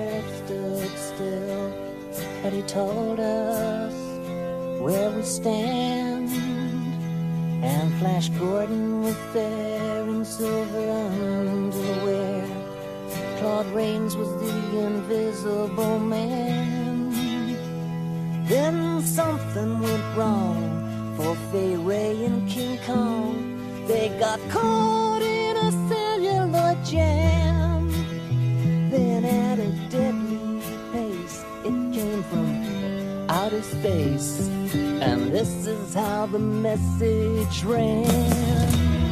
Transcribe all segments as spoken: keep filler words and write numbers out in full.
earth stood still, but he told us where we stand. And Flash Gordon was there in silver underwear. Claude Rains was the invisible man. Then something went wrong for Fay Ray and King Kong. They got caught in a cellular jam. Then at a deadly pace, it came from outer space. And this is how the message ran.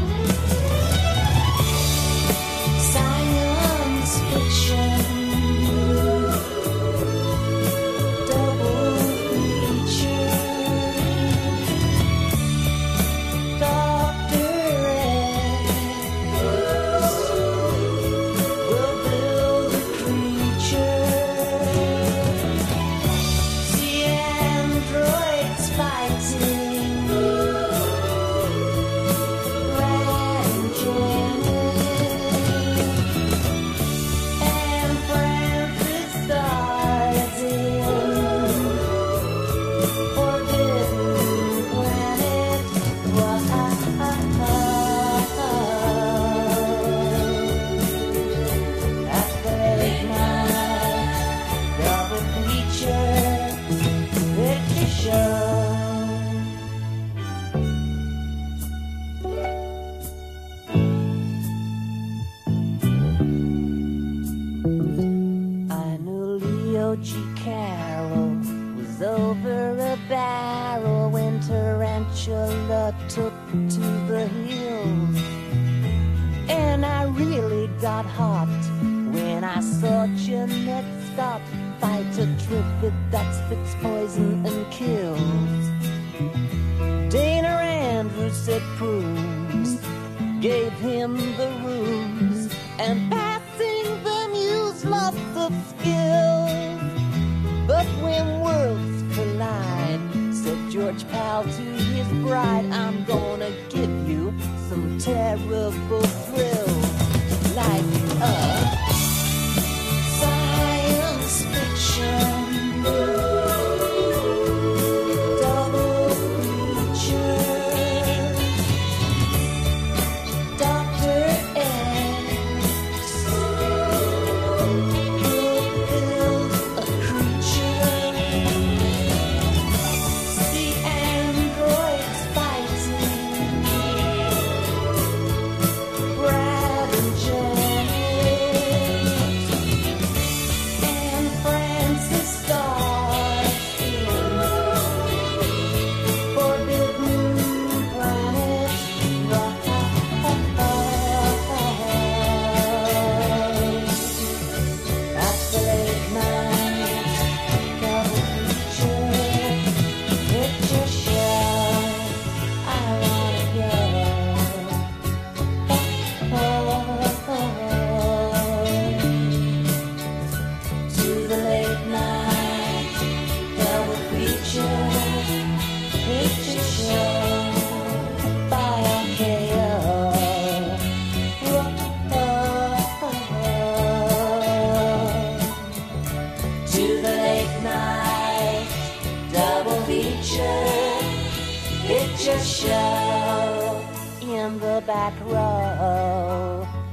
Science fiction, double feature. Doctor X will build a creature. See androids fighting. Brad and Janet and Francis stars in Forbidden Planet. After late night, double feature picture show. I knew Leo G. Carroll was over a barrel when Tarantula took to the hills. And I really got hot when I saw Jeanette Scott fight a trivet that spits poison and kills. Dana Andrews said Prunes gave him the ruse, and passing the muse lots of skills. But when worlds collide, said George Pal to his bride, I'm gonna give you some terrible thrills, like a science fiction double feature. Doctor X will build a creature. See androids fighting. Brad and Janet and Francis stars in Forbidden Planet. After late night, double feature picture show. I wanna go to the late night double feature picture show by R K O. To the late night double feature picture show in the back row.